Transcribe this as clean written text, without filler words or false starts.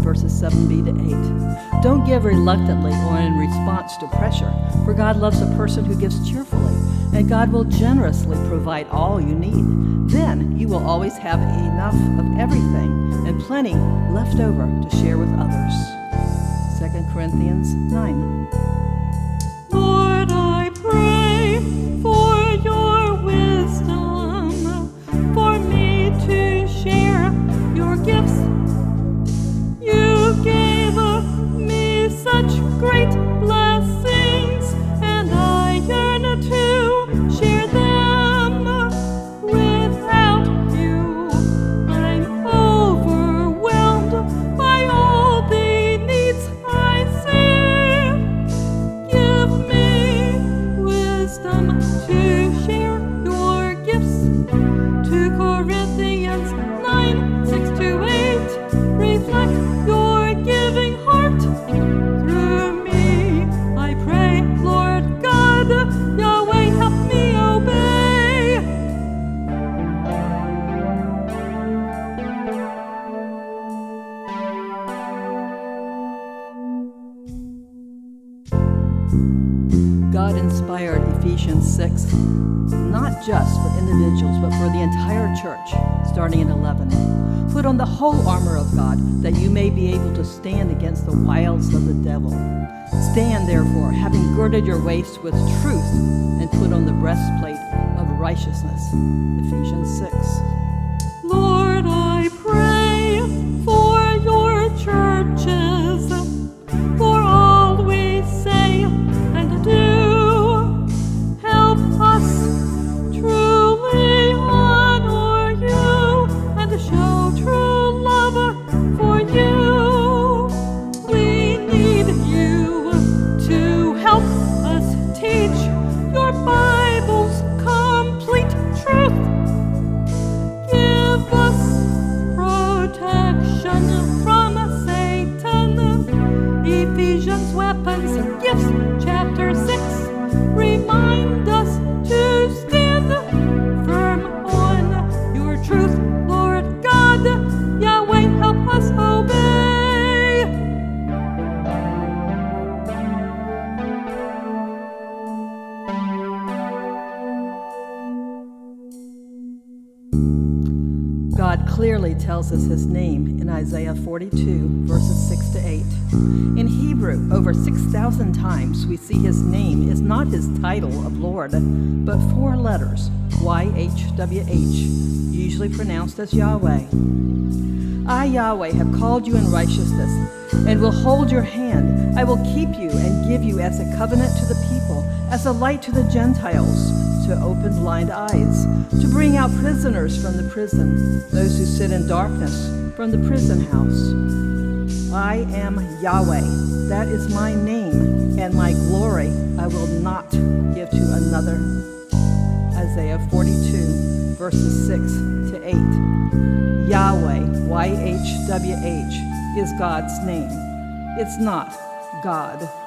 verses 7b to 8. Don't give reluctantly or in response to pressure, for God loves a person who gives cheerfully, and God will generously provide all you need. Then you will always have enough of everything and plenty left over to share with others. 2 Corinthians 9. Lord, I pray for your wisdom, for me to share your gifts. You gave me such great blessings, and I yearn to share them. Without you, I'm overwhelmed by all the needs I see. Give me wisdom to share your gifts. 2 Corinthians 9, 6-8. Reflect your giving heart through me. I pray, Lord God, Yahweh, help me obey. God inspired Ephesians 6, not just for individuals, but for the entire church, starting in 11. Put on the whole armor of God, that you may be able to stand against the wiles of the devil. Stand, therefore, having girded your waist with truth, and put on the breastplate of righteousness. Ephesians 6. Lord, I pray for your churches, for all we say and do. Help us truly honor you and show true love for you. We need you to help us teach your Bible's complete truth. Give us protection from Satan. Ephesians, weapons and gifts, chapter 6. Remind us to stand firm on your truth. Lord God, Yahweh, help us obey. God clearly tells us his name in Isaiah 42, verses 6-8. In Hebrew, over 6,000 times we see his name is not his title of Lord, but 4 letters, YHWH, usually pronounced as Yahweh. I, Yahweh, have called you in righteousness, and will hold your hand. I will keep you and give you as a covenant to the people, as a light to the Gentiles, to open blind eyes, to bring out prisoners from the prison, those who sit in darkness from the prison house. I am Yahweh, that is my name, and my glory I will not give to another. Isaiah 42, verses 6-8. Yahweh, YHWH, is God's name. It's not God.